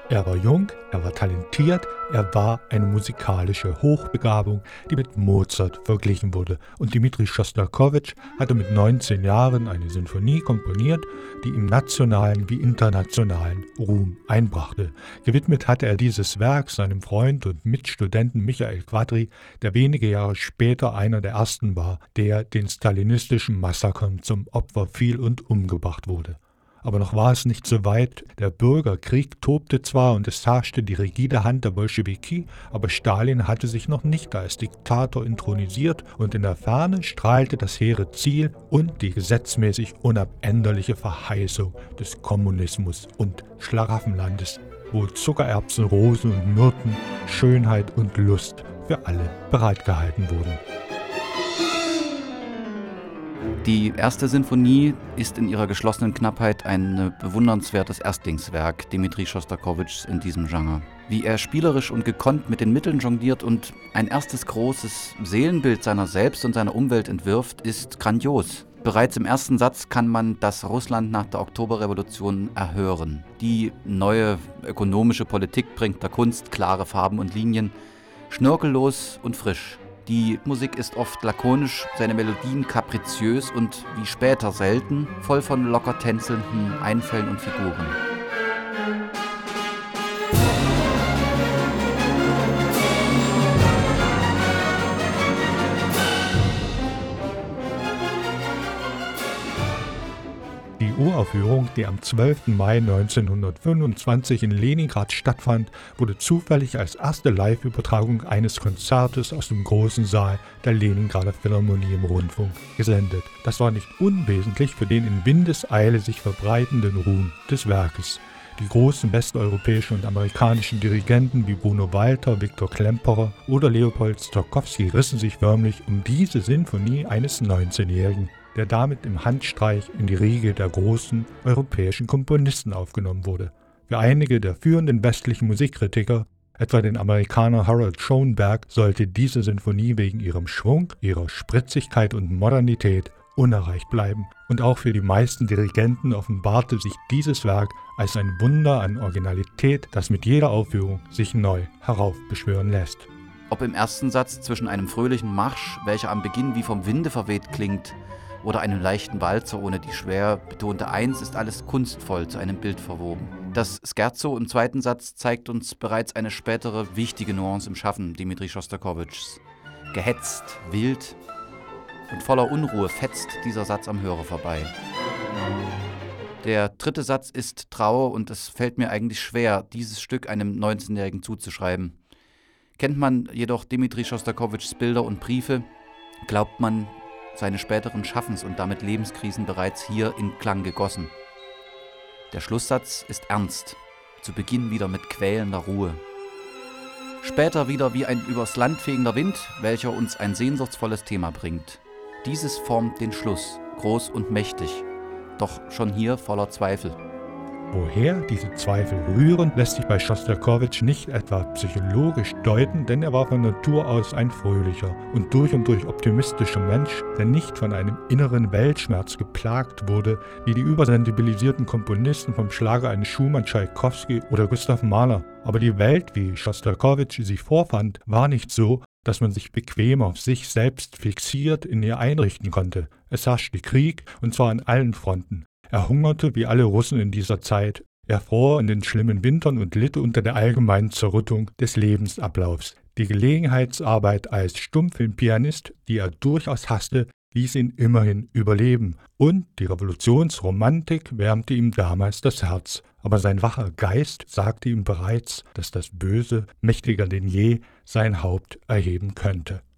Er war jung, er war talentiert, er war eine musikalische Hochbegabung, die mit Mozart verglichen wurde. Und Dmitri Schostakowitsch hatte mit 19 Jahren eine Sinfonie komponiert, die ihm nationalen wie internationalen Ruhm einbrachte. Gewidmet hatte er dieses Werk seinem Freund und Mitstudenten Michael Quadri, der wenige Jahre später einer der ersten war, der den stalinistischen Massakern zum Opfer fiel und umgebracht wurde. Aber noch war es nicht so weit. Der Bürgerkrieg tobte zwar und es herrschte die rigide Hand der Bolschewiki, aber Stalin hatte sich noch nicht als Diktator intronisiert und in der Ferne strahlte das hehre Ziel und die gesetzmäßig unabänderliche Verheißung des Kommunismus und Schlaraffenlandes, wo Zuckererbsen, Rosen und Myrten, Schönheit und Lust für alle bereitgehalten wurden. Die erste Sinfonie ist in ihrer geschlossenen Knappheit ein bewundernswertes Erstlingswerk Dmitri Schostakowitschs in diesem Genre. Wie er spielerisch und gekonnt mit den Mitteln jongliert und ein erstes großes Seelenbild seiner selbst und seiner Umwelt entwirft, ist grandios. Bereits im ersten Satz kann man das Russland nach der Oktoberrevolution erhören. Die neue ökonomische Politik bringt der Kunst klare Farben und Linien, schnörkellos und frisch. Die Musik ist oft lakonisch, seine Melodien kapriziös und, wie später selten, voll von locker tänzelnden Einfällen und Figuren. Die Uraufführung, die am 12. Mai 1925 in Leningrad stattfand, wurde zufällig als erste Live-Übertragung eines Konzertes aus dem großen Saal der Leningrader Philharmonie im Rundfunk gesendet. Das war nicht unwesentlich für den in Windeseile sich verbreitenden Ruhm des Werkes. Die großen westeuropäischen und amerikanischen Dirigenten wie Bruno Walter, Viktor Klemperer oder Leopold Stokowski rissen sich förmlich um diese Sinfonie eines 19-Jährigen, der damit im Handstreich in die Riege der großen europäischen Komponisten aufgenommen wurde. Für einige der führenden westlichen Musikkritiker, etwa den Amerikaner Harold Schoenberg, sollte diese Sinfonie wegen ihrem Schwung, ihrer Spritzigkeit und Modernität unerreicht bleiben. Und auch für die meisten Dirigenten offenbarte sich dieses Werk als ein Wunder an Originalität, das mit jeder Aufführung sich neu heraufbeschwören lässt. Ob im ersten Satz zwischen einem fröhlichen Marsch, welcher am Beginn wie vom Winde verweht klingt, oder einem leichten Walzer ohne die schwer betonte Eins, ist alles kunstvoll zu einem Bild verwoben. Das Scherzo im zweiten Satz zeigt uns bereits eine spätere wichtige Nuance im Schaffen Dmitri Schostakowitschs. Gehetzt, wild und voller Unruhe fetzt dieser Satz am Hörer vorbei. Der dritte Satz ist Trauer und es fällt mir eigentlich schwer, dieses Stück einem 19-Jährigen zuzuschreiben. Kennt man jedoch Dmitri Schostakowitschs Bilder und Briefe, glaubt man, seine späteren Schaffens- und damit Lebenskrisen bereits hier in Klang gegossen. Der Schlusssatz ist ernst, zu Beginn wieder mit quälender Ruhe. Später wieder wie ein übers Land fegender Wind, welcher uns ein sehnsuchtsvolles Thema bringt. Dieses formt den Schluss, groß und mächtig, doch schon hier voller Zweifel. Woher diese Zweifel rühren, lässt sich bei Schostakowitsch nicht etwa psychologisch deuten, denn er war von Natur aus ein fröhlicher und durch optimistischer Mensch, der nicht von einem inneren Weltschmerz geplagt wurde, wie die übersensibilisierten Komponisten vom Schlager eines Schumann, Tschaikowski oder Gustav Mahler. Aber die Welt, wie Schostakowitsch sie vorfand, war nicht so, dass man sich bequem auf sich selbst fixiert in ihr einrichten konnte. Es herrschte Krieg, und zwar an allen Fronten. Er hungerte wie alle Russen in dieser Zeit. Er fror in den schlimmen Wintern und litt unter der allgemeinen Zerrüttung des Lebensablaufs. Die Gelegenheitsarbeit als Stummfilmpianist, die er durchaus hasste, ließ ihn immerhin überleben. Und die Revolutionsromantik wärmte ihm damals das Herz. Aber sein wacher Geist sagte ihm bereits, dass das Böse mächtiger denn je sein Haupt erheben könnte.